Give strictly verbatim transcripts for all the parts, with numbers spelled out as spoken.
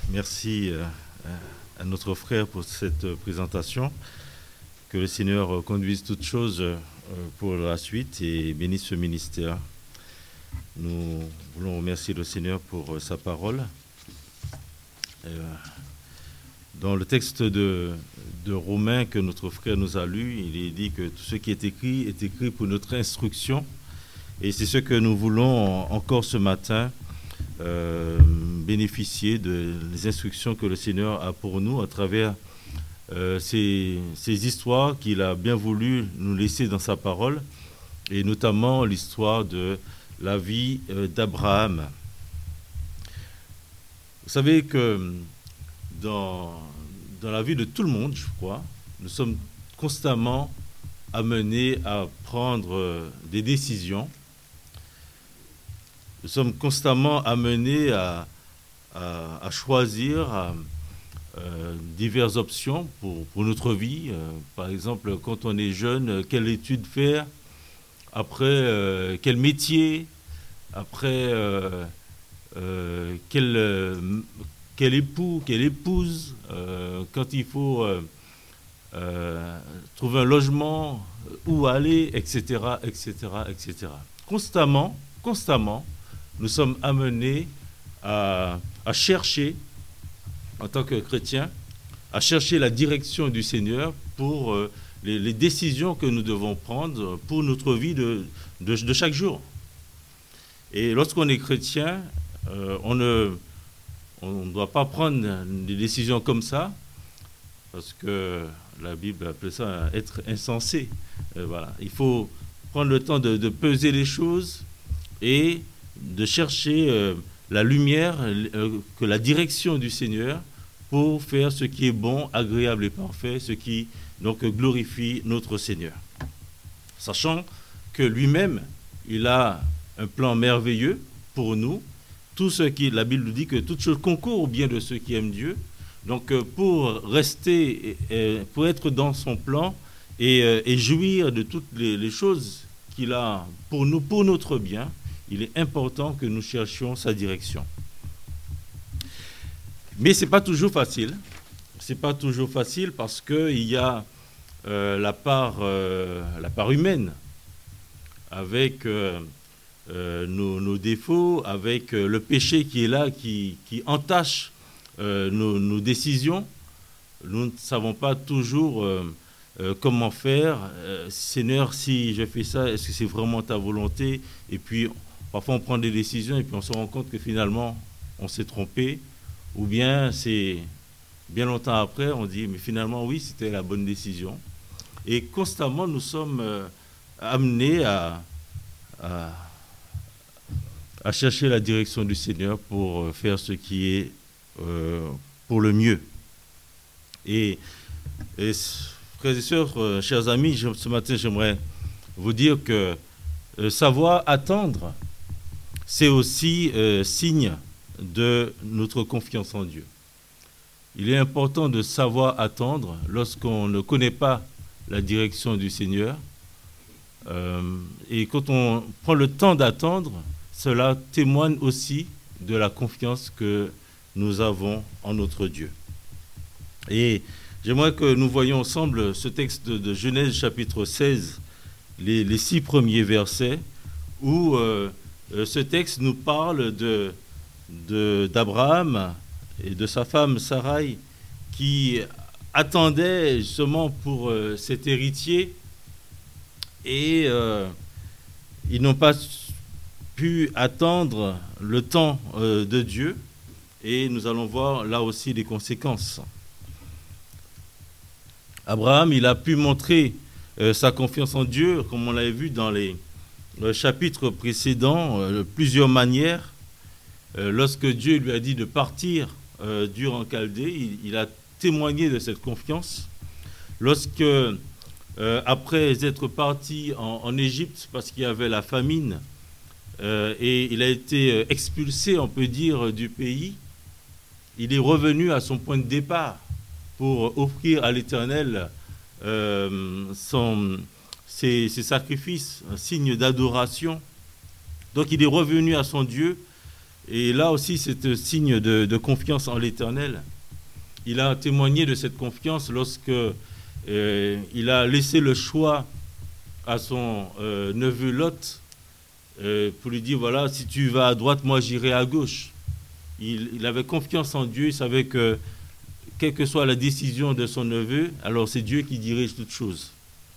Merci à notre frère pour cette présentation. Que le Seigneur conduise toutes choses pour la suite et bénisse ce ministère. Nous voulons remercier le Seigneur pour sa parole. Dans le texte de, de Romains que notre frère nous a lu, il est dit que tout ce qui est écrit est écrit pour notre instruction. Et c'est ce que nous voulons encore ce matin, euh, bénéficier des instructions que le Seigneur a pour nous à travers euh, ces, ces histoires qu'il a bien voulu nous laisser dans sa parole, et notamment l'histoire de la vie euh, d'Abraham. Vous savez que dans, dans la vie de tout le monde, je crois, nous sommes constamment amenés à prendre des décisions. Nous sommes constamment amenés à, à, à choisir à, euh, diverses options pour, pour notre vie. Euh, par exemple, quand on est jeune, quelle étude faire, après euh, quel métier, après euh, euh, quel, euh, quel époux, quelle épouse, euh, quand il faut euh, euh, trouver un logement, où aller, et cetera, et cetera, et cetera. Constamment, constamment, nous sommes amenés à, à chercher, en tant que chrétiens, à chercher la direction du Seigneur pour euh, les, les décisions que nous devons prendre pour notre vie de, de, de chaque jour. Et lorsqu'on est chrétien, euh, on ne on ne doit pas prendre des décisions comme ça, parce que la Bible appelle ça être insensé. Euh, voilà. Il faut prendre le temps de, de peser les choses et de chercher euh, la lumière, euh, que la direction du Seigneur pour faire ce qui est bon, agréable et parfait, ce qui donc glorifie notre Seigneur. Sachant que lui-même, il a un plan merveilleux pour nous. Tout ce qui, la Bible nous dit que toute chose concourt au bien de ceux qui aiment Dieu. Donc pour rester, pour être dans son plan et, et jouir de toutes les, les choses qu'il a pour nous, pour notre bien, il est important que nous cherchions sa direction. Mais ce n'est pas toujours facile. Ce n'est pas toujours facile parce qu'il y a euh, la, part, euh, la part humaine avec euh, euh, nos, nos défauts, avec euh, le péché qui est là, qui, qui entache euh, nos, nos décisions. Nous ne savons pas toujours euh, euh, comment faire. Euh, Seigneur, si je fais ça, est-ce que c'est vraiment ta volonté? Et puis, parfois, on prend des décisions et puis on se rend compte que finalement, on s'est trompé. Ou bien, c'est bien longtemps après, on dit, mais finalement, oui, c'était la bonne décision. Et constamment, nous sommes euh, amenés à, à, à chercher la direction du Seigneur pour faire ce qui est euh, pour le mieux. Et, et frères et sœurs, euh, chers amis, je, ce matin, j'aimerais vous dire que euh, savoir attendre, c'est aussi euh, signe de notre confiance en Dieu. Il est important de savoir attendre lorsqu'on ne connaît pas la direction du Seigneur. Euh, et quand on prend le temps d'attendre, cela témoigne aussi de la confiance que nous avons en notre Dieu. Et j'aimerais que nous voyions ensemble ce texte de, de Genèse chapitre seize, les, les six premiers versets, où euh, ce texte nous parle de, de, d'Abraham et de sa femme Sarai qui attendaient justement pour euh, cet héritier et euh, ils n'ont pas pu attendre le temps euh, de Dieu et nous allons voir là aussi les conséquences. Abraham, il a pu montrer euh, sa confiance en Dieu, comme on l'avait vu dans les euh, chapitres précédents, euh, de plusieurs manières. Euh, lorsque Dieu lui a dit de partir euh, d'Ur en Chaldée, il, il a témoigné de cette confiance. Lorsque, euh, après être parti en, en Égypte, parce qu'il y avait la famine, euh, et il a été expulsé, on peut dire, du pays, il est revenu à son point de départ pour offrir à l'Éternel euh, son, ses, ses sacrifices, un signe d'adoration. Donc il est revenu à son Dieu Et là aussi, c'est un signe de, de confiance en l'Éternel. Il a témoigné de cette confiance lorsque euh, il a laissé le choix à son euh, neveu Lot euh, pour lui dire, voilà, si tu vas à droite, moi j'irai à gauche. Il, il avait confiance en Dieu, il savait que quelle que soit la décision de son neveu, alors c'est Dieu qui dirige toutes choses.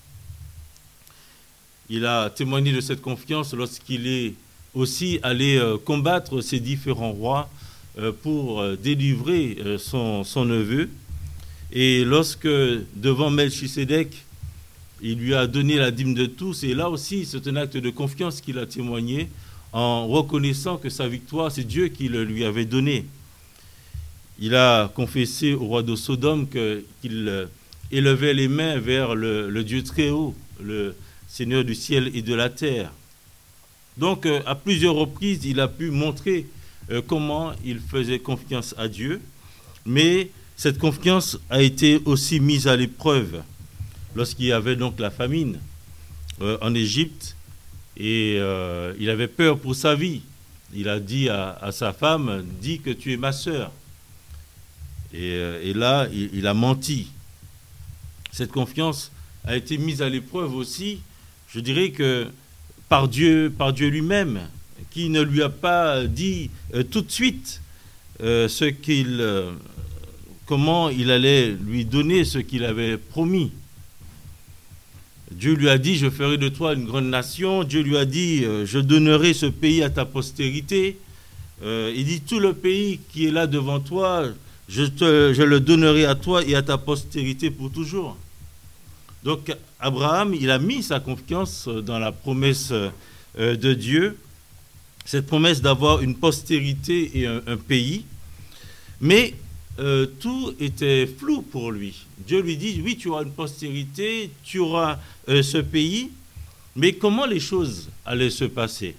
Il a témoigné de cette confiance lorsqu'il est aussi allé euh, combattre ces différents rois euh, pour euh, délivrer euh, son, son neveu. Et lorsque, devant Melchisédek, il lui a donné la dîme de tous, et là aussi, c'est un acte de confiance qu'il a témoigné en reconnaissant que sa victoire, c'est Dieu qui le lui avait donnée. Il a confessé au roi de Sodome qu'il euh, élevait les mains vers le, le Dieu très haut, le Seigneur du ciel et de la terre. Donc, euh, à plusieurs reprises, il a pu montrer euh, comment il faisait confiance à Dieu, mais cette confiance a été aussi mise à l'épreuve lorsqu'il y avait donc la famine euh, en Égypte, et euh, il avait peur pour sa vie. Il a dit à, à sa femme, « Dis que tu es ma sœur ». Et, et là, il, il a menti. Cette confiance a été mise à l'épreuve aussi, je dirais que par Dieu, par Dieu lui-même, qui ne lui a pas dit euh, tout de suite euh, ce qu'il, euh, comment il allait lui donner ce qu'il avait promis. Dieu lui a dit, je ferai de toi une grande nation. Dieu lui a dit, euh, je donnerai ce pays à ta postérité. Euh, il dit, tout le pays qui est là devant toi, je, te, je le donnerai à toi et à ta postérité pour toujours. Donc, Abraham, il a mis sa confiance dans la promesse euh, de Dieu, cette promesse d'avoir une postérité et un, un pays. Mais euh, tout était flou pour lui. Dieu lui dit, oui, tu auras une postérité, tu auras euh, ce pays, mais comment les choses allaient se passer?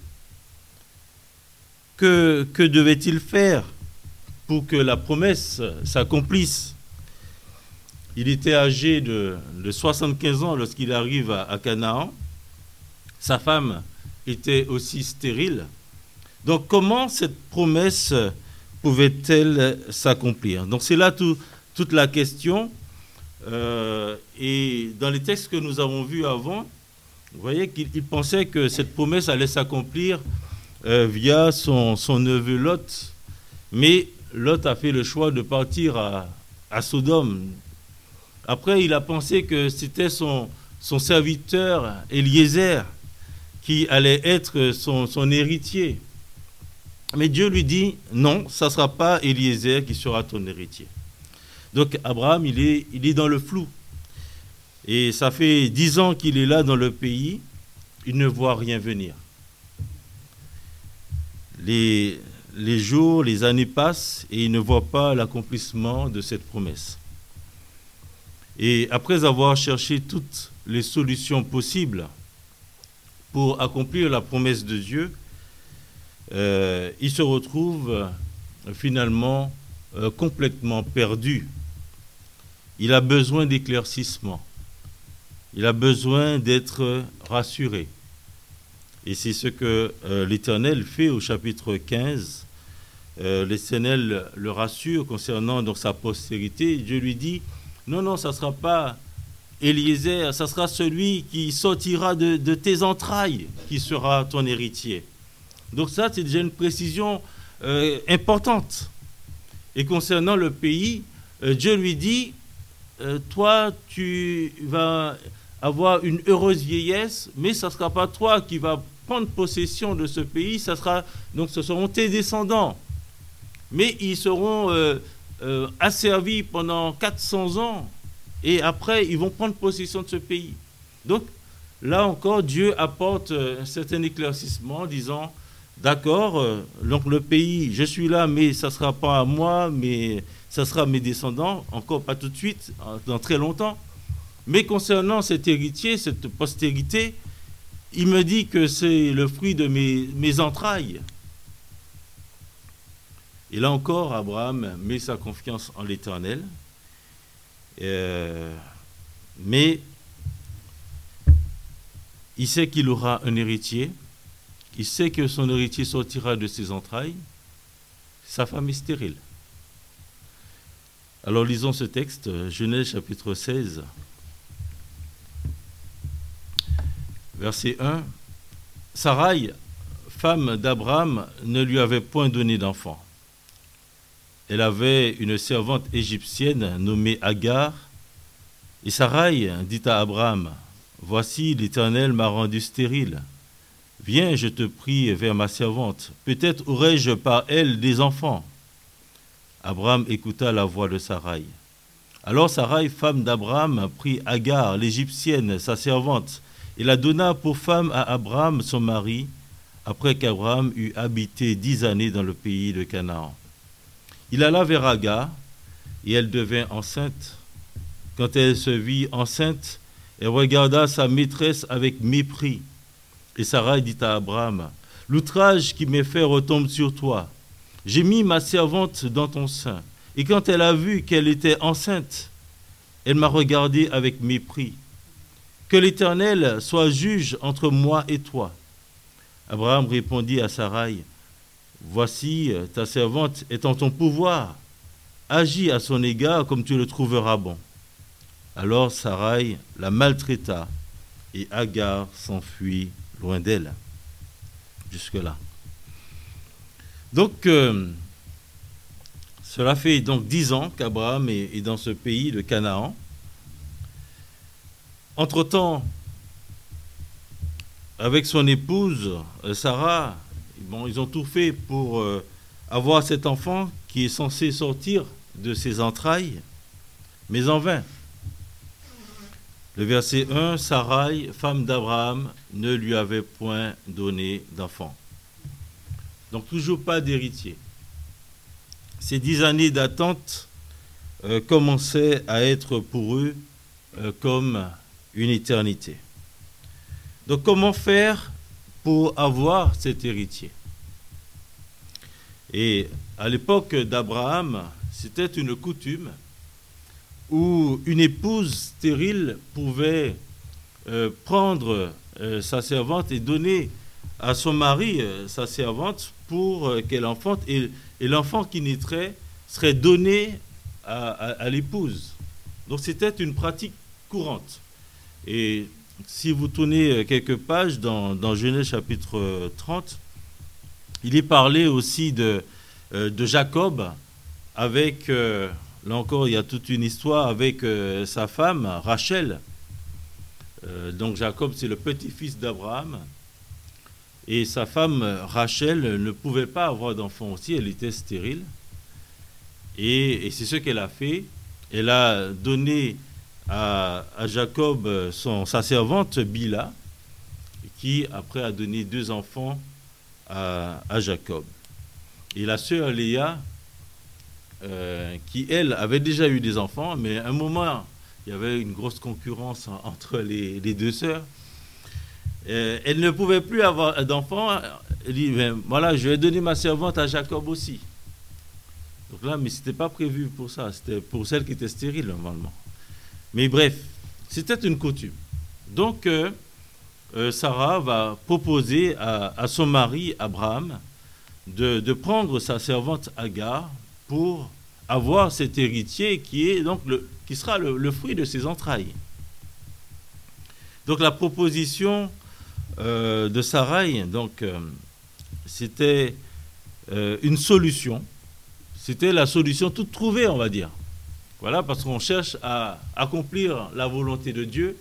Que, que devait-il faire pour que la promesse s'accomplisse? Il était âgé de, de soixante-quinze ans lorsqu'il arrive à, à Canaan. Sa femme était aussi stérile. Donc comment cette promesse pouvait-elle s'accomplir? Donc c'est là tout, toute la question. Euh, et dans les textes que nous avons vus avant, vous voyez qu'il il pensait que cette promesse allait s'accomplir euh, via son, son neveu Lot. Mais Lot a fait le choix de partir à, à Sodome. Après, il a pensé que c'était son, son serviteur Eliezer qui allait être son, son héritier. Mais Dieu lui dit, non, ça ne sera pas Eliezer qui sera ton héritier. Donc Abraham, il est, il est dans le flou. Et ça fait dix ans qu'il est là dans le pays, il ne voit rien venir. Les, les jours, les années passent et il ne voit pas l'accomplissement de cette promesse. Et après avoir cherché toutes les solutions possibles pour accomplir la promesse de Dieu, euh, il se retrouve euh, finalement euh, complètement perdu. Il a besoin d'éclaircissement. Il a besoin d'être rassuré. Et c'est ce que euh, l'Éternel fait au chapitre quinze. Euh, L'Éternel le rassure concernant donc, sa postérité. Dieu lui dit, non, non, ça ne sera pas Eliezer, ça sera celui qui sortira de, de tes entrailles qui sera ton héritier. Donc ça, c'est déjà une précision euh, importante. Et concernant le pays, euh, Dieu lui dit, euh, toi, tu vas avoir une heureuse vieillesse, mais ça ne sera pas toi qui vas prendre possession de ce pays, ça sera, donc ce seront tes descendants. Mais ils seront... Euh, Euh, asservis pendant quatre cents ans et après ils vont prendre possession de ce pays. Donc là encore Dieu apporte euh, un certain éclaircissement en disant d'accord, euh, donc le pays je suis là mais ça ne sera pas à moi mais ça sera à mes descendants, encore pas tout de suite, dans très longtemps. Mais concernant cet héritier, cette postérité, il me dit que c'est le fruit de mes, mes entrailles. Et là encore, Abraham met sa confiance en l'Éternel. Euh, mais il sait qu'il aura un héritier. Il sait que son héritier sortira de ses entrailles. sa femme est stérile. Alors lisons ce texte, Genèse chapitre seize, verset un. Sarai, femme d'Abraham, ne lui avait point donné d'enfant. Elle avait une servante égyptienne nommée Agar, et Sarai dit à Abraham, « Voici, l'Éternel m'a rendu stérile. Viens, je te prie, vers ma servante. Peut-être aurai-je par elle des enfants. » Abraham écouta la voix de Sarai. Alors Sarai, femme d'Abraham, prit Agar, l'Égyptienne, sa servante, et la donna pour femme à Abraham, son mari, après qu'Abraham eut habité dix années dans le pays de Canaan. Il alla vers Agar, et elle devint enceinte. Quand elle se vit enceinte, elle regarda sa maîtresse avec mépris. Et Sarai dit à Abraham, « L'outrage qui m'est fait retombe sur toi. J'ai mis ma servante dans ton sein, et quand elle a vu qu'elle était enceinte, elle m'a regardé avec mépris. Que l'Éternel soit juge entre moi et toi. » Abraham répondit à Sarai, « Voici, ta servante est en ton pouvoir. Agis à son égard comme tu le trouveras bon. » Alors Sarai la maltraita, et Agar s'enfuit loin d'elle. Jusque-là. Donc, euh, cela fait donc dix ans qu'Abraham est, est dans ce pays de Canaan. Entre-temps, avec son épouse, euh, Sarah, bon, ils ont tout fait pour euh, avoir cet enfant qui est censé sortir de ses entrailles, mais en vain. Le verset un, Sarai, femme d'Abraham, ne lui avait point donné d'enfant. Donc toujours pas d'héritier. Ces dix années d'attente euh, commençaient à être pour eux euh, comme une éternité. Donc comment faire pour avoir cet héritier? Et à l'époque d'Abraham, c'était une coutume où une épouse stérile pouvait euh, prendre euh, sa servante et donner à son mari euh, sa servante pour euh, qu'elle enfante, et, et l'enfant qui naîtrait serait donné à, à, à l'épouse. Donc c'était une pratique courante. Et si vous tournez quelques pages dans, dans Genèse chapitre trente, il est parlé aussi de, euh, de Jacob avec... Euh, Là encore, il y a toute une histoire avec euh, sa femme, Rachel. Euh, donc Jacob, c'est le petit-fils d'Abraham. Et sa femme, Rachel, ne pouvait pas avoir d'enfant aussi, elle était stérile. Et, et c'est ce qu'elle a fait. Elle a donné à, à Jacob son, sa servante, Bila, qui après a donné deux enfants à, à Jacob. Et la sœur Léa, Euh, qui, elle, avait déjà eu des enfants, mais à un moment, il y avait une grosse concurrence entre les, les deux sœurs. Euh, elle ne pouvait plus avoir d'enfants. Elle dit, ben, voilà, je vais donner ma servante à Jacob aussi. Donc là, mais ce n'était pas prévu pour ça, c'était pour celle qui était stérile, normalement. Mais bref, c'était une coutume. Donc, euh, euh, Sarah va proposer à, à son mari, Abraham, de, de prendre sa servante Agar pour avoir cet héritier qui est donc le, qui sera le, le fruit de ses entrailles. Donc la proposition euh, de Sarai, donc euh, c'était euh, une solution, c'était la solution toute trouvée, on va dire. Voilà, parce qu'on cherche à accomplir la volonté de Dieu.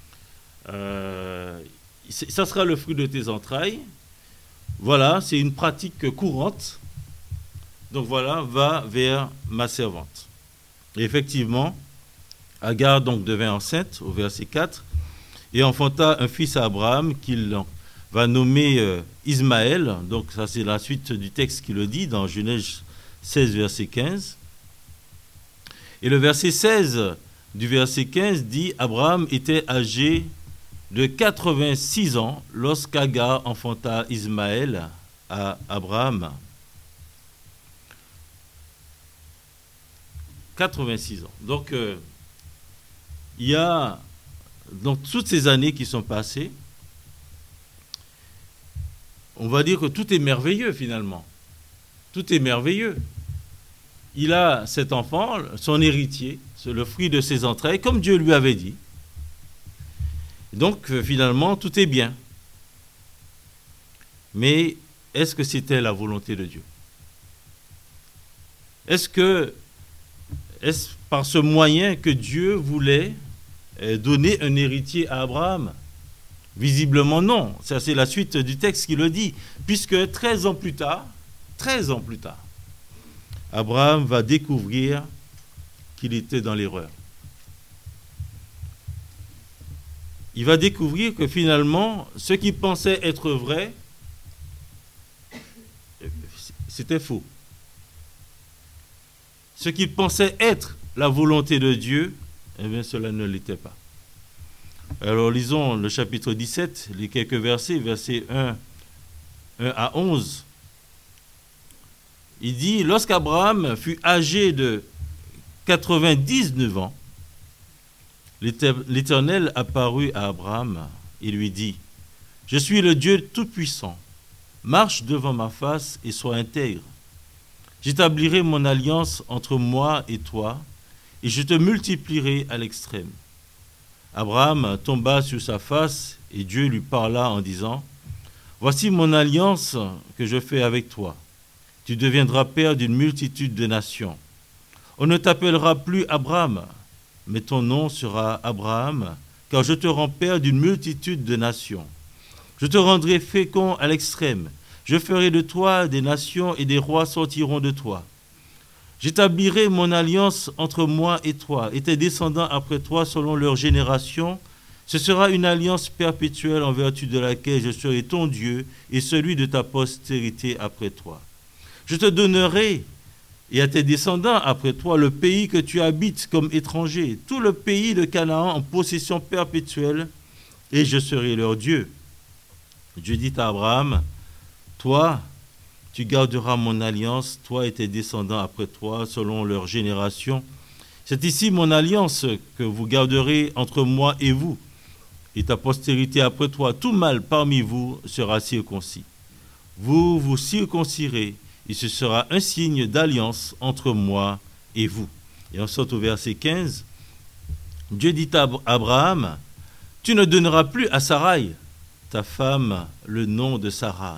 Euh, ça sera le fruit de tes entrailles. Voilà, c'est une pratique courante. Donc voilà, va vers ma servante. Et effectivement, Agar donc devint enceinte, au verset quatre, et enfanta un fils à Abraham qu'il va nommer euh, Ismaël. Donc ça c'est la suite du texte qui le dit dans Genèse seize, verset quinze. Et le verset seize du verset quinze dit, Abraham était âgé de quatre-vingt-six ans lorsqu'Agar enfanta Ismaël à Abraham. quatre-vingt-six ans. Donc, euh, il y a donc toutes ces années qui sont passées, on va dire que tout est merveilleux finalement. tout est merveilleux. Il a cet enfant, son héritier, c'est le fruit de ses entrailles, comme Dieu lui avait dit. Donc, finalement, tout est bien. Mais est-ce que c'était la volonté de Dieu? Est-ce que, est-ce par ce moyen que Dieu voulait donner un héritier à Abraham? Visiblement non. Ça, c'est la suite du texte qui le dit. Puisque treize ans plus tard, treize ans plus tard, Abraham va découvrir qu'il était dans l'erreur. Il va découvrir que finalement, ce qu'il pensait être vrai, c'était faux. Ce qu'il pensait être la volonté de Dieu, eh bien, cela ne l'était pas. Alors, lisons le chapitre dix-sept, les quelques versets, versets un, un à onze. Il dit, lorsqu'Abraham fut âgé de quatre-vingt-dix-neuf ans, l'Éternel apparut à Abraham et lui dit, « Je suis le Dieu Tout-Puissant, marche devant ma face et sois intègre. J'établirai mon alliance entre moi et toi, et je te multiplierai à l'extrême. » Abraham tomba sur sa face, et Dieu lui parla en disant, « Voici mon alliance que je fais avec toi. Tu deviendras père d'une multitude de nations. On ne t'appellera plus Abraham, mais ton nom sera Abraham, car je te rends père d'une multitude de nations. Je te rendrai fécond à l'extrême. Je ferai de toi des nations et des rois sortiront de toi. J'établirai mon alliance entre moi et toi, et tes descendants après toi selon leur génération. Ce sera une alliance perpétuelle en vertu de laquelle je serai ton Dieu et celui de ta postérité après toi. Je te donnerai et à tes descendants après toi le pays que tu habites comme étranger, tout le pays de Canaan en possession perpétuelle, et je serai leur Dieu. » Dieu dit à Abraham, « Toi, tu garderas mon alliance, toi et tes descendants après toi, selon leur génération. C'est ici mon alliance que vous garderez entre moi et vous, et ta postérité après toi. Tout mâle parmi vous sera circoncis. Vous vous circoncirez, et ce sera un signe d'alliance entre moi et vous. » Et on saute au verset quinze. Dieu dit à Abraham, « Tu ne donneras plus à Sarai, ta femme, le nom de Sarah.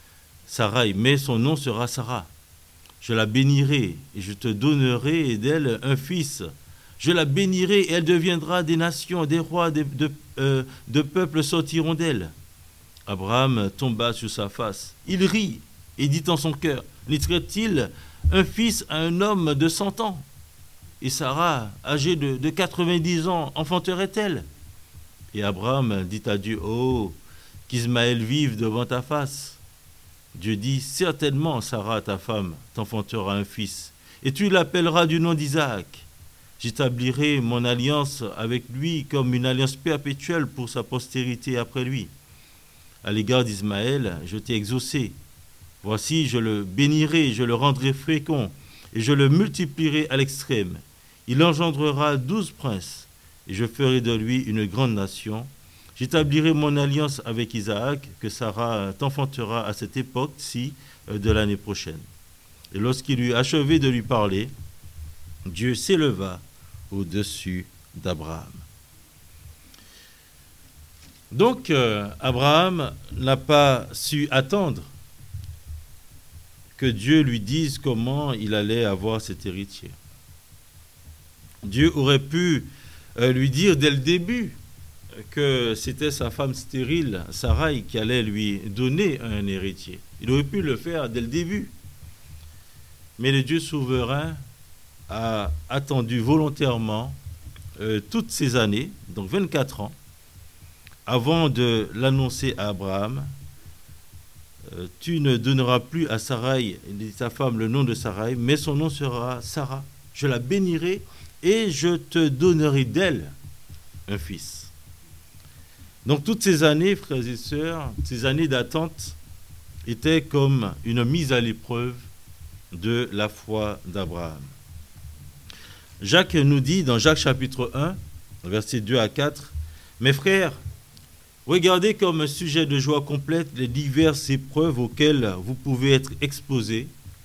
Sarai, mais son nom sera Sarah. Je la bénirai et je te donnerai d'elle un fils. Je la bénirai et elle deviendra des nations, des rois, des, de, euh, de peuples sortiront d'elle. » Abraham tomba sur sa face. Il rit et dit en son cœur, « Laisserait-il un fils à un homme de cent ans? Et Sarah, âgée de, de quatre-vingt-dix ans, enfanterait-elle? » Et Abraham dit à Dieu, « Oh, qu'Ismaël vive devant ta face. » Dieu dit, « Certainement, Sarah, ta femme, t'enfantera un fils, et tu l'appelleras du nom d'Isaac. J'établirai mon alliance avec lui comme une alliance perpétuelle pour sa postérité après lui. À l'égard d'Ismaël, je t'ai exaucé. Voici, je le bénirai, je le rendrai fécond, et je le multiplierai à l'extrême. Il engendrera douze princes, et je ferai de lui une grande nation. J'établirai mon alliance avec Isaac, que Sarah t'enfantera à cette époque-ci de l'année prochaine. » Et lorsqu'il eut achevé de lui parler, Dieu s'éleva au-dessus d'Abraham. Donc, euh, Abraham n'a pas su attendre que Dieu lui dise comment il allait avoir cet héritier. Dieu aurait pu euh, lui dire dès le début que c'était sa femme stérile, Sarai, qui allait lui donner un héritier. Il aurait pu le faire dès le début. Mais le Dieu souverain a attendu volontairement euh, toutes ces années, donc vingt-quatre ans, avant de l'annoncer à Abraham. Euh, tu ne donneras plus à Sarai, sa femme, le nom de Sarai, mais son nom sera Sarah. Je la bénirai et je te donnerai d'elle un fils. Donc toutes ces années, frères et sœurs, ces années d'attente étaient comme une mise à l'épreuve de la foi d'Abraham. Jacques nous dit dans Jacques chapitre un, versets deux à quatre, « Mes frères, regardez comme sujet de joie complète les diverses épreuves auxquelles vous pouvez être exposés,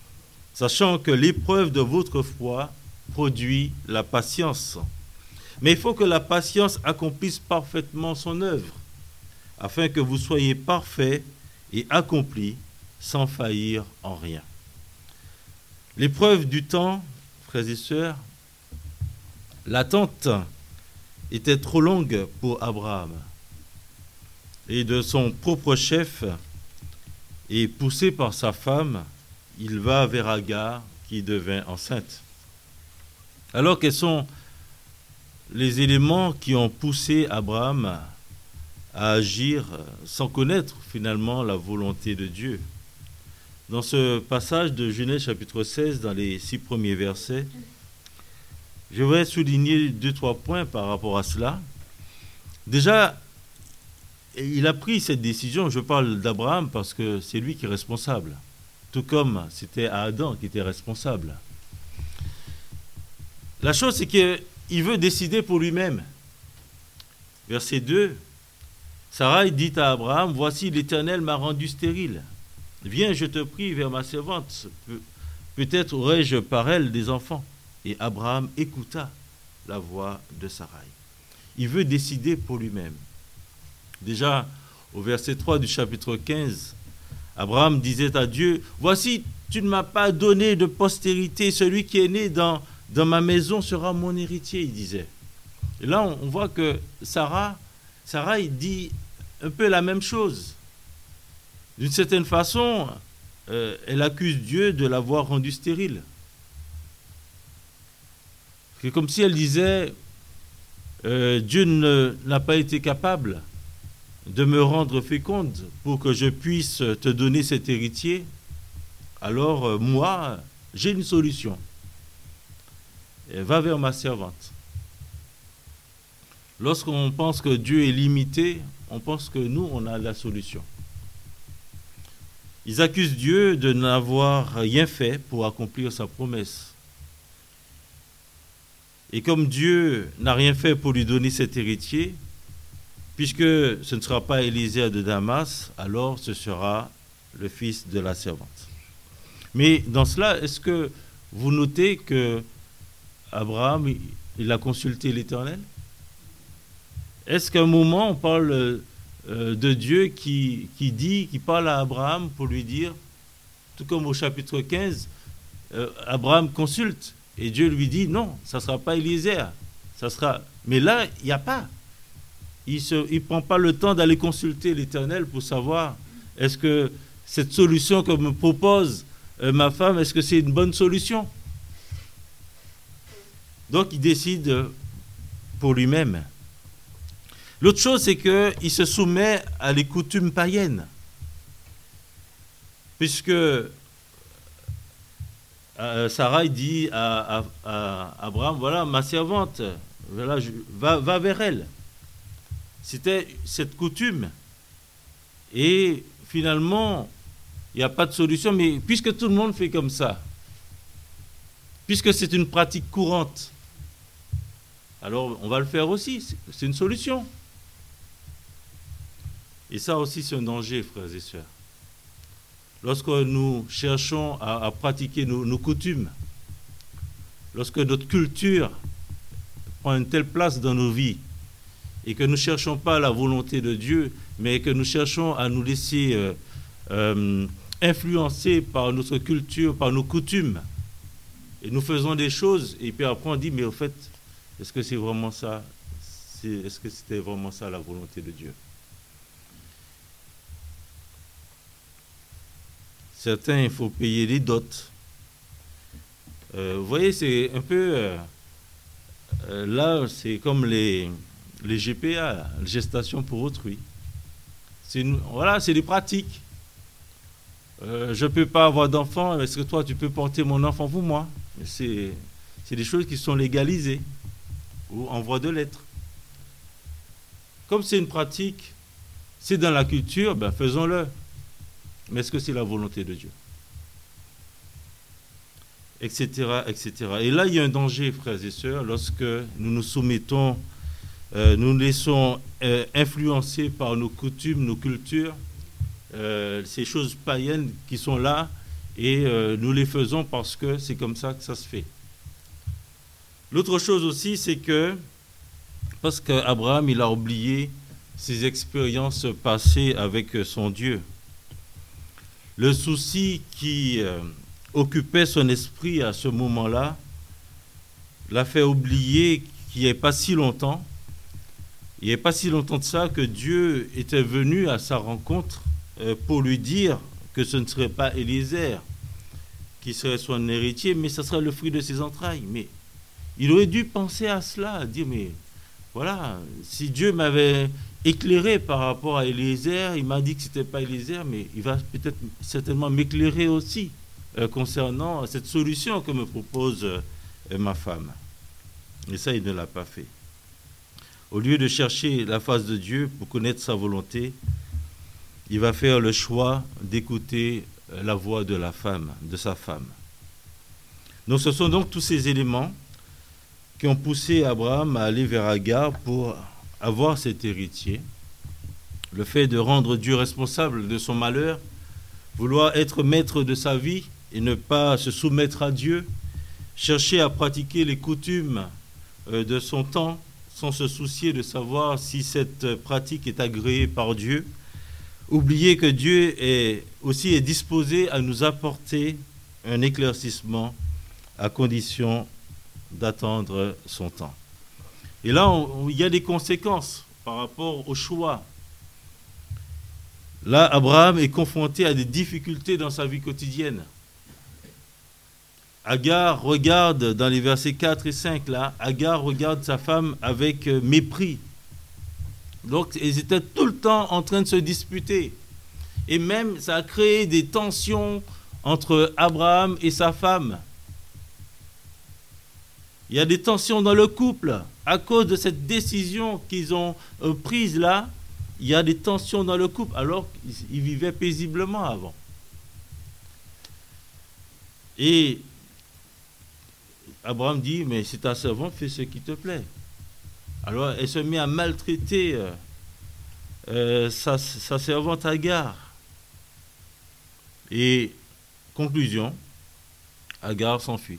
sachant que l'épreuve de votre foi produit la patience. Mais il faut que la patience accomplisse parfaitement son œuvre, afin que vous soyez parfaits et accomplis sans faillir en rien. L'épreuve du temps, frères et sœurs, l'attente était trop longue pour Abraham. Et de son propre chef, et poussé par sa femme, il va vers Agar, qui devint enceinte. Alors, quels sont les éléments qui ont poussé Abraham à agir sans connaître finalement la volonté de Dieu? Dans ce passage de Genèse chapitre seize, dans les six premiers versets, je voudrais souligner deux, trois points par rapport à cela. Déjà, il a pris cette décision, je parle d'Abraham parce que c'est lui qui est responsable, tout comme c'était Adam qui était responsable. La chose, c'est qu'il veut décider pour lui-même. Verset deux, Sarai dit à Abraham, « Voici, l'Éternel m'a rendu stérile. Viens, je te prie, vers ma servante. Pe- peut-être aurai-je par elle des enfants. » Et Abraham écouta la voix de Sarai. Il veut décider pour lui-même. Déjà, au verset trois du chapitre quinze, Abraham disait à Dieu, « Voici, tu ne m'as pas donné de postérité. Celui qui est né dans, dans ma maison sera mon héritier, » il disait. Et là, on, on voit que Sarah, Sarah, il dit un peu la même chose. D'une certaine façon, euh, elle accuse Dieu de l'avoir rendu stérile. C'est comme si elle disait, euh, Dieu ne, n'a pas été capable de me rendre féconde pour que je puisse te donner cet héritier. Alors, euh, moi, j'ai une solution. Et va vers ma servante. Lorsqu'on pense que Dieu est limité, on pense que nous, on a la solution. Ils accusent Dieu de n'avoir rien fait pour accomplir sa promesse. Et comme Dieu n'a rien fait pour lui donner cet héritier, puisque ce ne sera pas Élisée de Damas, alors ce sera le fils de la servante. Mais dans cela, est-ce que vous notez que Abraham, il a consulté l'Éternel? Est-ce qu'à un moment, on parle euh, de Dieu qui, qui dit, qui parle à Abraham pour lui dire, tout comme au chapitre quinze, euh, Abraham consulte et Dieu lui dit, non, ça ne sera pas Élisée, ça sera... Mais là, il n'y a pas. Il ne prend pas le temps d'aller consulter l'Éternel pour savoir, est-ce que cette solution que me propose euh, ma femme, est-ce que c'est une bonne solution? Donc, il décide pour lui-même. L'autre chose, c'est qu'il se soumet à les coutumes païennes. Puisque euh, Sarai dit à, à, à Abraham, voilà, ma servante, voilà, je, va, va vers elle. C'était cette coutume. Et finalement, il n'y a pas de solution, mais puisque tout le monde fait comme ça, puisque c'est une pratique courante, alors on va le faire aussi, c'est une solution. Et ça aussi, c'est un danger, frères et sœurs. Lorsque nous cherchons à, à pratiquer nos, nos coutumes, lorsque notre culture prend une telle place dans nos vies, et que nous ne cherchons pas la volonté de Dieu, mais que nous cherchons à nous laisser euh, euh, influencer par notre culture, par nos coutumes, et nous faisons des choses, et puis après on dit, mais au fait, est-ce que c'est vraiment ça? C'est, est-ce que c'était vraiment ça la volonté de Dieu? Certains, il faut payer les dots. Euh, vous voyez, c'est un peu... Euh, euh, là, c'est comme les, les G P A, gestation pour autrui. C'est une, voilà, c'est des pratiques. Euh, je ne peux pas avoir d'enfant, est-ce que toi, tu peux porter mon enfant pour moi? C'est, c'est des choses qui sont légalisées ou en voie de l'être. Comme c'est une pratique, c'est dans la culture, ben faisons-le. Mais est-ce que c'est la volonté de Dieu? Etc., et cetera. Et là, il y a un danger, frères et sœurs, lorsque nous nous soumettons, euh, nous nous laissons euh, influencer par nos coutumes, nos cultures, euh, ces choses païennes qui sont là, et euh, nous les faisons parce que c'est comme ça que ça se fait. L'autre chose aussi, c'est que, parce qu'Abraham, il a oublié ses expériences passées avec son Dieu. Le souci qui euh, occupait son esprit à ce moment-là l'a fait oublier qu'il n'y a pas si longtemps, il n'y a pas si longtemps de ça que Dieu était venu à sa rencontre euh, pour lui dire que ce ne serait pas Élisée qui serait son héritier, mais ce serait le fruit de ses entrailles. Mais il aurait dû penser à cela, à dire, mais voilà, si Dieu m'avait éclairé par rapport à Élisée, il m'a dit que ce n'était pas Élisée, mais il va peut-être certainement m'éclairer aussi euh, concernant cette solution que me propose euh, ma femme. Et ça, il ne l'a pas fait. Au lieu de chercher la face de Dieu pour connaître sa volonté, il va faire le choix d'écouter la voix de la femme, de sa femme. Donc ce sont donc tous ces éléments qui ont poussé Abraham à aller vers Agar pour avoir cet héritier. Le fait de rendre Dieu responsable de son malheur, vouloir être maître de sa vie et ne pas se soumettre à Dieu, chercher à pratiquer les coutumes de son temps sans se soucier de savoir si cette pratique est agréée par Dieu. Oublier que Dieu est aussi est disposé à nous apporter un éclaircissement à condition d'attendre son temps. Et là, on, on, il y a des conséquences par rapport au choix. Là, Abraham est confronté à des difficultés dans sa vie quotidienne. Agar regarde, dans les versets quatre et cinq, là, Agar regarde sa femme avec mépris. Donc, ils étaient tout le temps en train de se disputer. Et même, ça a créé des tensions entre Abraham et sa femme. Il y a des tensions dans le couple. À cause de cette décision qu'ils ont euh, prise là, il y a des tensions dans le couple, alors qu'ils vivaient paisiblement avant. Et Abraham dit, mais c'est ta servante, fais ce qui te plaît. Alors, elle se met à maltraiter euh, euh, sa, sa servante Agar. Et, conclusion, Agar s'enfuit.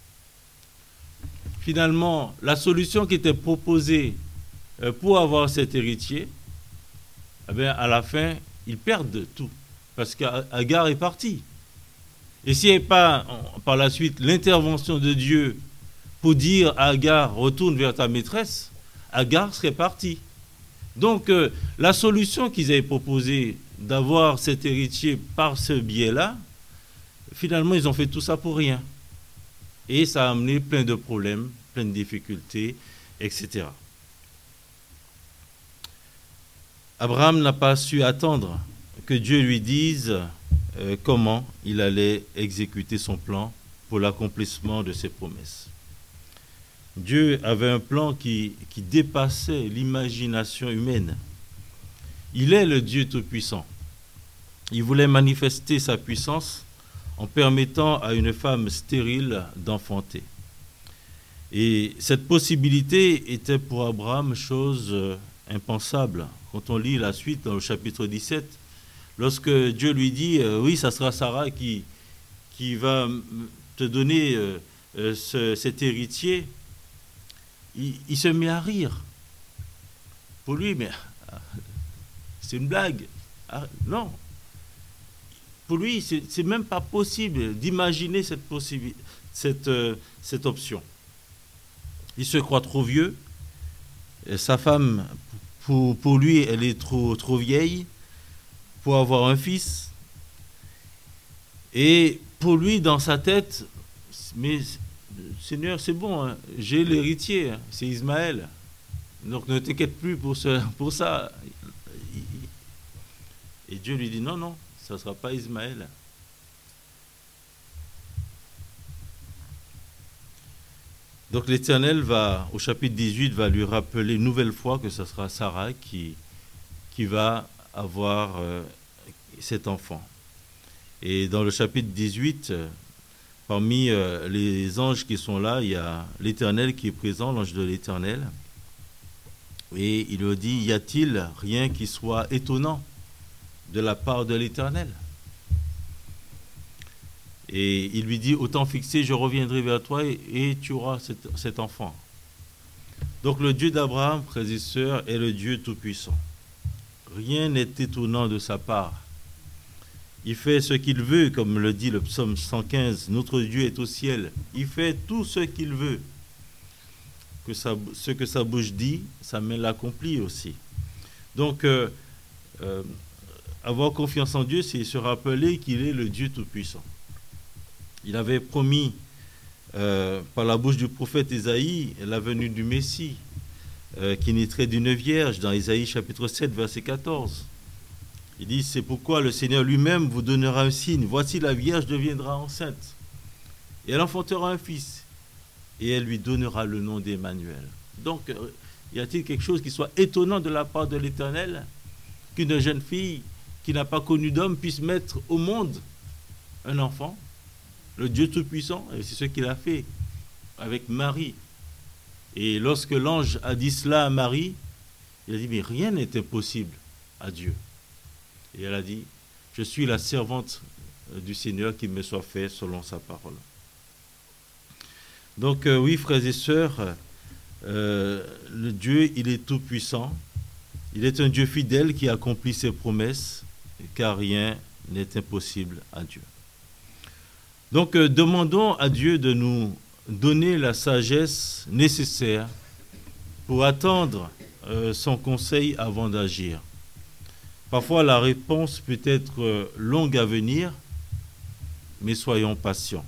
Finalement, la solution qui était proposée euh, pour avoir cet héritier, eh bien, à la fin, ils perdent tout. Parce qu'Agar est partie. Et s'il n'y avait pas, par la suite, l'intervention de Dieu pour dire à Agar, retourne vers ta maîtresse, Agar serait partie. Donc, euh, la solution qu'ils avaient proposée d'avoir cet héritier par ce biais-là, finalement, ils ont fait tout ça pour rien. Et ça a amené plein de problèmes, plein de difficultés, et cetera. Abraham n'a pas su attendre que Dieu lui dise euh, comment il allait exécuter son plan pour l'accomplissement de ses promesses. Dieu avait un plan qui, qui dépassait l'imagination humaine. Il est le Dieu Tout-Puissant. Il voulait manifester sa puissance en permettant à une femme stérile d'enfanter. Et cette possibilité était pour Abraham chose impensable. Quand on lit la suite dans le chapitre dix-sept, lorsque Dieu lui dit euh, « Oui, ça sera Sarah qui, qui va te donner euh, euh, ce, cet héritier », il, il se met à rire. Pour lui, mais c'est une blague. Ah, non. Pour lui, c'est, c'est même pas possible d'imaginer cette, possibi- cette, euh, cette option. Il se croit trop vieux. Et sa femme, pour, pour lui, elle est trop, trop vieille pour avoir un fils. Et pour lui, dans sa tête, mais Seigneur, c'est bon, hein, j'ai l'héritier, hein, c'est Ismaël. Donc ne t'inquiète plus pour, ce, pour ça. Et Dieu lui dit non, non, ça ne sera pas Ismaël. Donc l'Éternel va, au chapitre dix-huit, va lui rappeler une nouvelle fois que ce sera Sarah qui, qui va avoir euh, cet enfant. Et dans le chapitre dix-huit, euh, parmi euh, les anges qui sont là, il y a l'Éternel qui est présent, l'ange de l'Éternel. Et il lui dit, y a-t-il rien qui soit étonnant de la part de l'Éternel? Et il lui dit, au temps fixé, je reviendrai vers toi et, et tu auras cet, cet enfant. Donc le Dieu d'Abraham, frères et sœurs, est le Dieu tout-puissant. Rien n'est étonnant de sa part. Il fait ce qu'il veut, comme le dit le psaume cent quinze. Notre Dieu est au ciel. Il fait tout ce qu'il veut. Que ça, ce que sa bouche dit, sa main l'accomplit aussi. Donc, euh, euh, avoir confiance en Dieu, c'est se rappeler qu'il est le Dieu tout-puissant. Il avait promis euh, par la bouche du prophète Ésaïe la venue du Messie, euh, qui naîtrait d'une vierge, dans Ésaïe chapitre sept, verset quatorze. Il dit, c'est pourquoi le Seigneur lui-même vous donnera un signe. Voici, la vierge deviendra enceinte, et elle enfantera un fils, et elle lui donnera le nom d'Emmanuel. Donc, euh, y a-t-il quelque chose qui soit étonnant de la part de l'Éternel, qu'une jeune fille qui n'a pas connu d'homme puisse mettre au monde un enfant? Le Dieu Tout-Puissant, et c'est ce qu'il a fait avec Marie. Et lorsque l'ange a dit cela à Marie, il a dit, mais rien n'est impossible à Dieu. Et elle a dit, je suis la servante du Seigneur, qu'il me soit fait selon sa parole. Donc euh, oui, frères et sœurs, euh, le Dieu, il est tout-puissant. Il est un Dieu fidèle qui accomplit ses promesses, car rien n'est impossible à Dieu. Donc, euh, demandons à Dieu de nous donner la sagesse nécessaire pour attendre euh, son conseil avant d'agir. Parfois, la réponse peut être euh, longue à venir, mais soyons patients.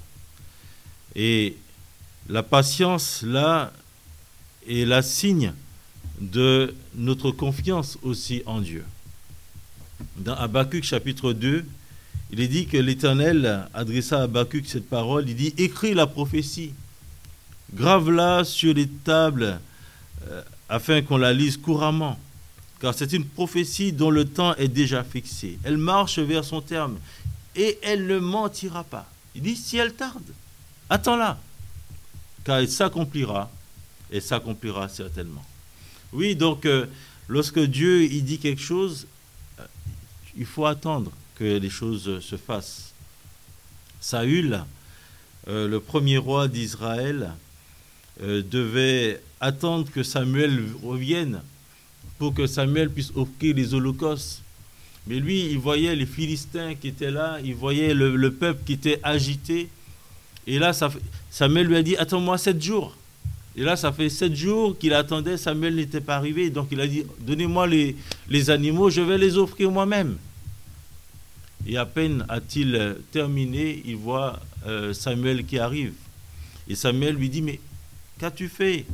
Et la patience, là, est la signe de notre confiance aussi en Dieu. Dans Habakkuk chapitre deux, il est dit que l'Éternel adressa à Habakkuk cette parole, il dit, écris la prophétie, grave-la sur les tables euh, afin qu'on la lise couramment, car c'est une prophétie dont le temps est déjà fixé. Elle marche vers son terme et elle ne mentira pas. Il dit, si elle tarde, attends-la, car elle s'accomplira, elle s'accomplira certainement. Oui, donc euh, lorsque Dieu il dit quelque chose, euh, il faut attendre que les choses se fassent. Saül, euh, le premier roi d'Israël, euh, devait attendre que Samuel revienne pour que Samuel puisse offrir les holocaustes. Mais lui, il voyait les Philistins qui étaient là, il voyait le, le peuple qui était agité. Et là, ça, Samuel lui a dit, attends-moi sept jours. Et là, ça fait sept jours qu'il attendait, Samuel n'était pas arrivé. Donc il a dit, donnez-moi les, les animaux, je vais les offrir moi-même. Et à peine a-t-il terminé, il voit euh, Samuel qui arrive. Et Samuel lui dit, mais qu'as-tu fait?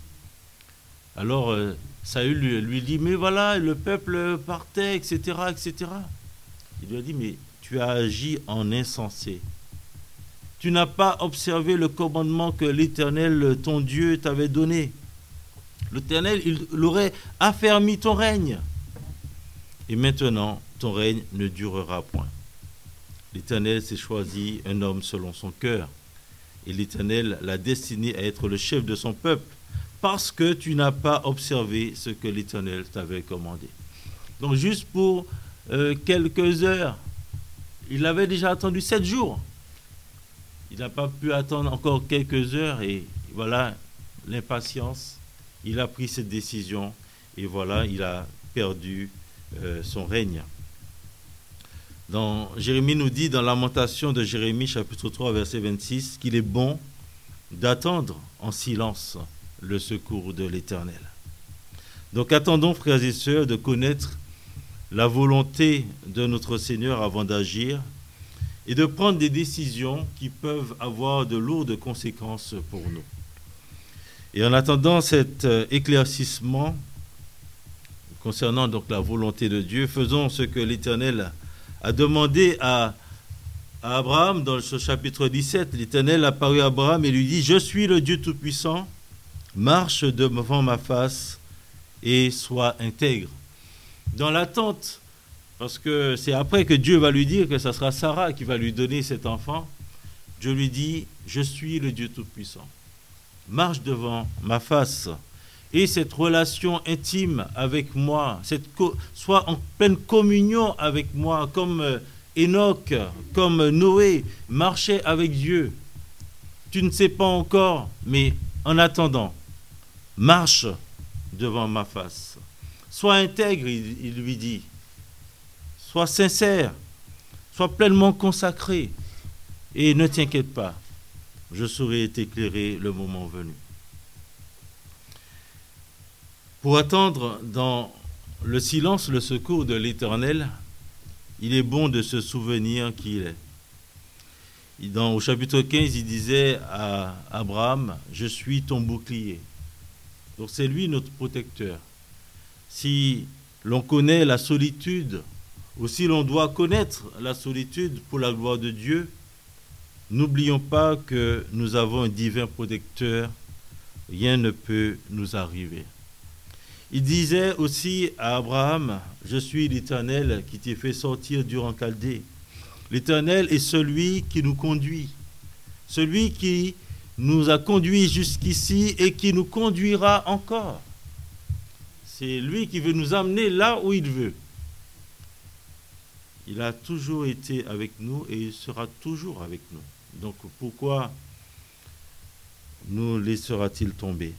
Alors euh, Saül lui, lui dit, mais voilà, le peuple partait, et cetera, et cetera. Il lui a dit, mais tu as agi en insensé. Tu n'as pas observé le commandement que l'Éternel, ton Dieu, t'avait donné. L'Éternel, il aurait affermi ton règne. Et maintenant, ton règne ne durera point. L'Éternel s'est choisi un homme selon son cœur. Et l'Éternel l'a destiné à être le chef de son peuple, parce que tu n'as pas observé ce que l'Éternel t'avait commandé. Donc juste pour euh, quelques heures, il avait déjà attendu sept jours. Il n'a pas pu attendre encore quelques heures et voilà l'impatience. Il a pris cette décision et voilà, il a perdu euh, son règne. Dans, Jérémie nous dit dans Lamentation de Jérémie chapitre trois verset vingt-six qu'il est bon d'attendre en silence le secours de l'Éternel. Donc attendons, frères et sœurs, de connaître la volonté de notre Seigneur avant d'agir et de prendre des décisions qui peuvent avoir de lourdes conséquences pour nous. Et en attendant cet éclaircissement concernant donc la volonté de Dieu, faisons ce que l'Éternel a demandé à, à Abraham dans ce chapitre dix-sept. L'Éternel apparut à Abraham et lui dit, « Je suis le Dieu Tout-Puissant, marche devant ma face et sois intègre. » Dans l'attente, parce que c'est après que Dieu va lui dire que ce sera Sarah qui va lui donner cet enfant, Dieu lui dit, « Je suis le Dieu Tout-Puissant, marche devant ma face. » Et cette relation intime avec moi, cette co- soit en pleine communion avec moi, comme euh, Enoch, comme Noé, marchait avec Dieu. Tu ne sais pas encore, mais en attendant, marche devant ma face. Sois intègre, il, il lui dit. Sois sincère. Sois pleinement consacré. Et ne t'inquiète pas, je saurai t'éclairer le moment venu. Pour attendre dans le silence le secours de l'Éternel, il est bon de se souvenir qui il est. Dans, au chapitre quinze, il disait à Abraham, « Je suis ton bouclier ». Donc c'est lui notre protecteur. Si l'on connaît la solitude, ou si l'on doit connaître la solitude pour la gloire de Dieu, n'oublions pas que nous avons un divin protecteur, rien ne peut nous arriver. Il disait aussi à Abraham, « Je suis l'Éternel qui t'ai fait sortir d'Ur en Chaldée ». L'Éternel est celui qui nous conduit, celui qui nous a conduits jusqu'ici et qui nous conduira encore. C'est lui qui veut nous amener là où il veut. Il a toujours été avec nous et il sera toujours avec nous. Donc pourquoi nous laissera-t-il tomber?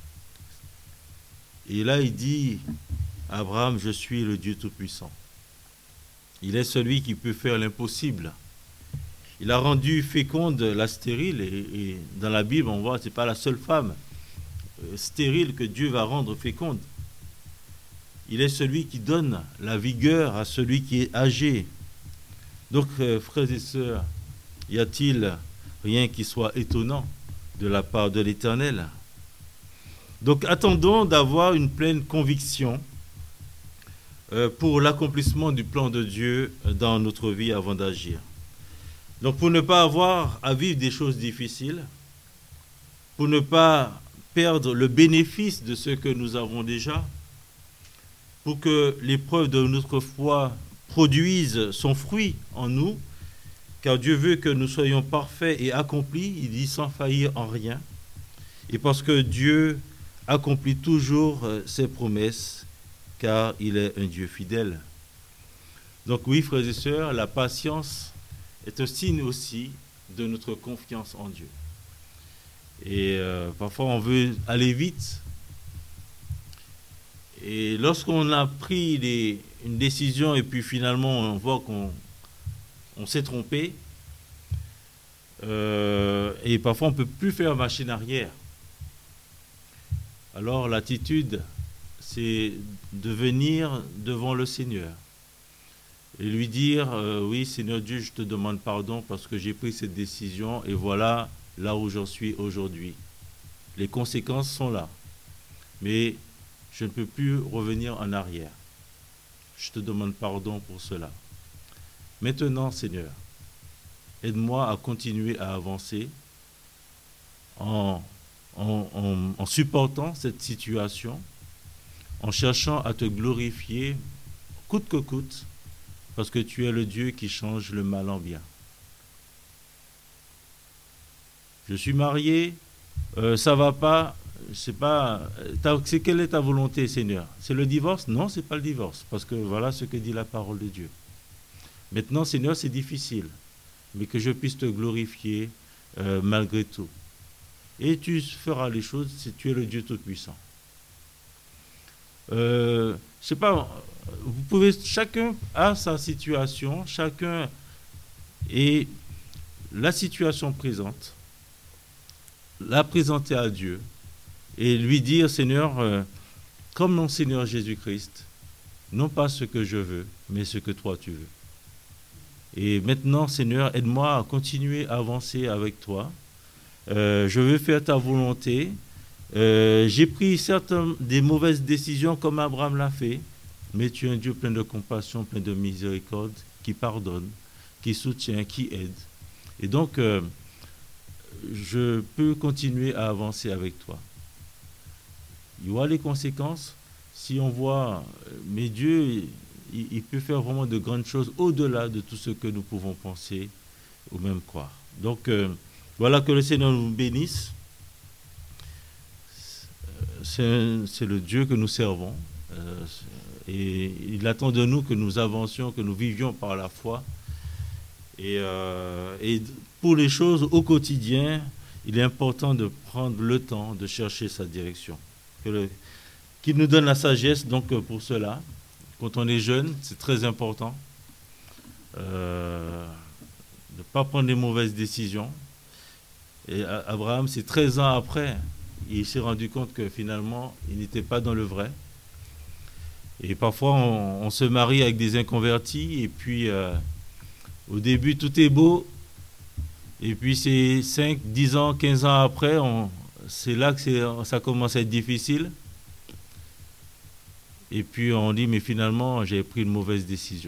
Et là il dit, Abraham, je suis le Dieu Tout-Puissant. Il est celui qui peut faire l'impossible. Il a rendu féconde la stérile et, et dans la Bible on voit que ce n'est pas la seule femme euh, stérile que Dieu va rendre féconde. Il est celui qui donne la vigueur à celui qui est âgé. Donc, euh, frères et sœurs, y a-t-il rien qui soit étonnant de la part de l'Éternel? Donc, attendons d'avoir une pleine conviction euh, pour l'accomplissement du plan de Dieu dans notre vie avant d'agir. Donc, pour ne pas avoir à vivre des choses difficiles, pour ne pas perdre le bénéfice de ce que nous avons déjà, pour que l'épreuve de notre foi produise son fruit en nous, car Dieu veut que nous soyons parfaits et accomplis, il dit sans faillir en rien, et parce que Dieu accomplit toujours ses promesses, car il est un Dieu fidèle. Donc oui, frères et sœurs, la patience est un signe aussi de notre confiance en Dieu. Et euh, parfois on veut aller vite, et lorsqu'on a pris des, une décision et puis finalement on voit qu'on on s'est trompé, euh, et parfois on ne peut plus faire machine arrière. Alors l'attitude, c'est de venir devant le Seigneur et lui dire, euh, oui Seigneur Dieu, je te demande pardon parce que j'ai pris cette décision et voilà là où j'en suis aujourd'hui. Les conséquences sont là, mais je ne peux plus revenir en arrière. Je te demande pardon pour cela. Maintenant, Seigneur, aide-moi à continuer à avancer en, en, en, en supportant cette situation, en cherchant à te glorifier coûte que coûte, parce que tu es le Dieu qui change le mal en bien. Je suis marié, euh, ça va pas, c'est pas, c'est quelle est ta volonté, Seigneur? C'est le divorce? Non, c'est pas le divorce, parce que voilà ce que dit la parole de Dieu. Maintenant, Seigneur, c'est difficile, mais que je puisse te glorifier euh, malgré tout. Et tu feras les choses si tu es le Dieu Tout-Puissant. Euh, je sais pas, vous pouvez, chacun a sa situation, chacun et la situation présente, la présenter à Dieu et lui dire, Seigneur, euh, comme mon Seigneur Jésus-Christ, non pas ce que je veux, mais ce que toi tu veux. Et maintenant, Seigneur, aide-moi à continuer à avancer avec toi. Euh, je veux faire ta volonté. Euh, j'ai pris certaines des mauvaises décisions comme Abraham l'a fait, mais tu es un Dieu plein de compassion, plein de miséricorde, qui pardonne, qui soutient, qui aide. Et donc, euh, je peux continuer à avancer avec toi. Il y aura les conséquences. Si on voit, mais Dieu, il, il peut faire vraiment de grandes choses au-delà de tout ce que nous pouvons penser ou même croire. Donc, euh, voilà, que le Seigneur nous bénisse. C'est, c'est le Dieu que nous servons. Euh, et il attend de nous que nous avancions, que nous vivions par la foi. Et, euh, et pour les choses au quotidien, il est important de prendre le temps de chercher sa direction. Que le, qu'il nous donne la sagesse, donc pour cela, quand on est jeune, c'est très important euh, de ne pas prendre des mauvaises décisions. Et Abraham, c'est treize ans après, il s'est rendu compte que finalement, il n'était pas dans le vrai. Et parfois, on, on se marie avec des inconvertis, et puis euh, au début, tout est beau, et puis c'est cinq, dix ans, quinze ans après, on, c'est là que c'est, ça commence à être difficile. Et puis on dit, mais finalement, j'ai pris une mauvaise décision.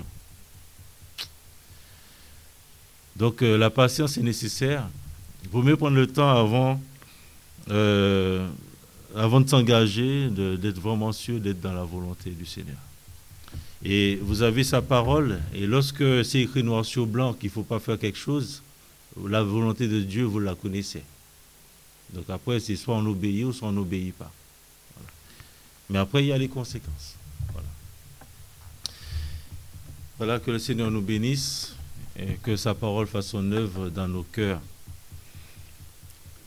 Donc euh, la patience est nécessaire. Il vaut mieux prendre le temps avant, euh, avant de s'engager, de, d'être vraiment sûr d'être dans la volonté du Seigneur. Et vous avez sa parole, et lorsque c'est écrit noir sur blanc qu'il ne faut pas faire quelque chose, la volonté de Dieu, vous la connaissez. Donc après, c'est soit on obéit ou soit on n'obéit pas. Voilà. Mais après, il y a les conséquences. Voilà. Voilà, que le Seigneur nous bénisse et que sa parole fasse son œuvre dans nos cœurs.